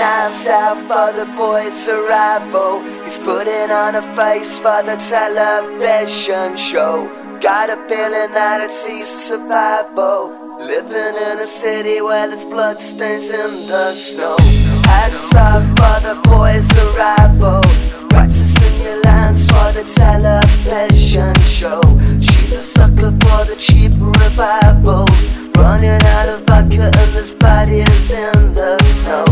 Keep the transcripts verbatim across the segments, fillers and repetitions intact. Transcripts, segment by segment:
knives out for the boy's arrival. He's putting on a face for the television show. Got a feeling that it's easy survival, living in a city where there's bloodstains in the snow. Hats off for the boy's arrival, practicing your lines for the television show. She's a sucker for the cheap revivals, running out of vodka and there's bodies in the snow.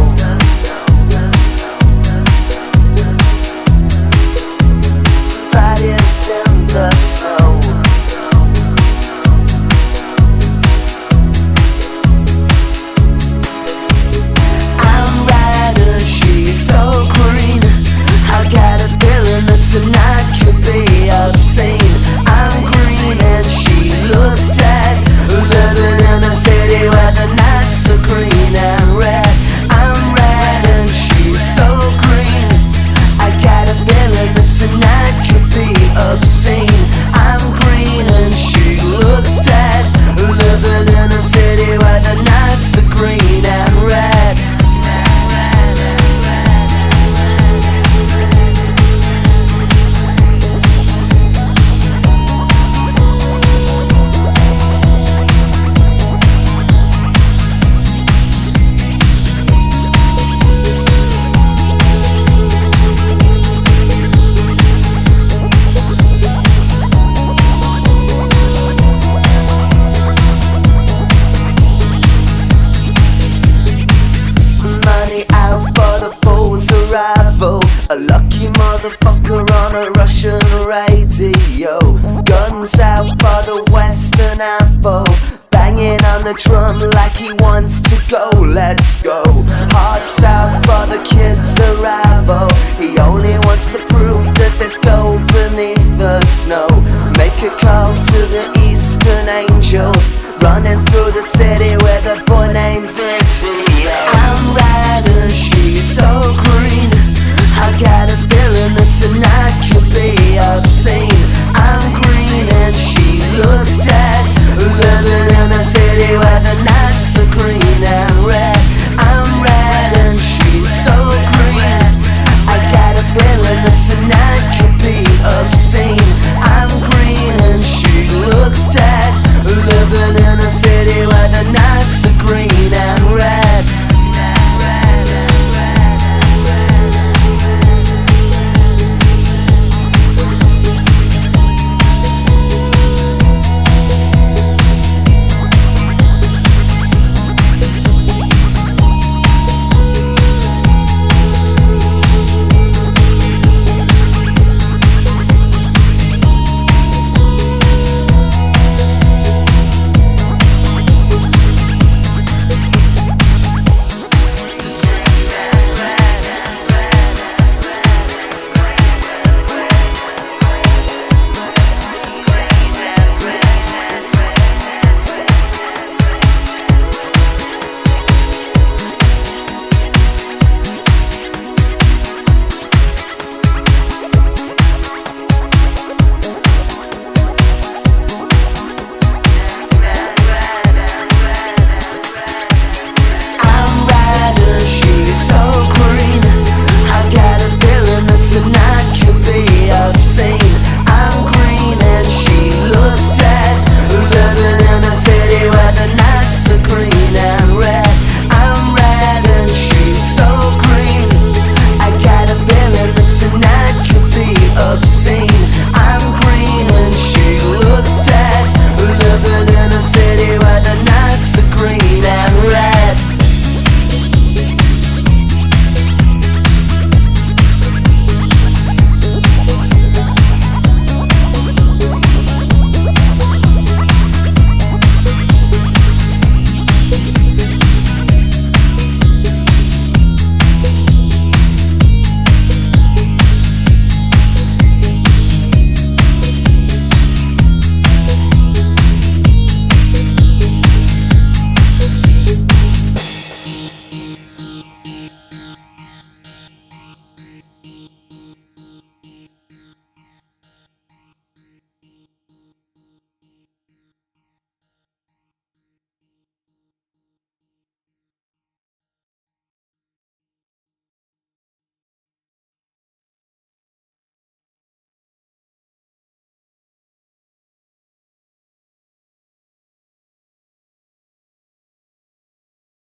Bodies in the snow. I'm riding, she's so green. I got a feeling that tonight could be obscene. I'm green and she looks dead, living in a city where the nights are green and red. I'm red and she's so green. I got a feeling that tonight could be obscene. I'm green and she looks dead, living in a city where the nights are green and red. A lucky motherfucker on a Russian radio. Guns out for the Western Apple, banging on the drum like he wants to go. Let's go. Hearts out for the kid's arrival. He only wants to prove that there's gold beneath the snow. Make a call to the Eastern Angels, running through the city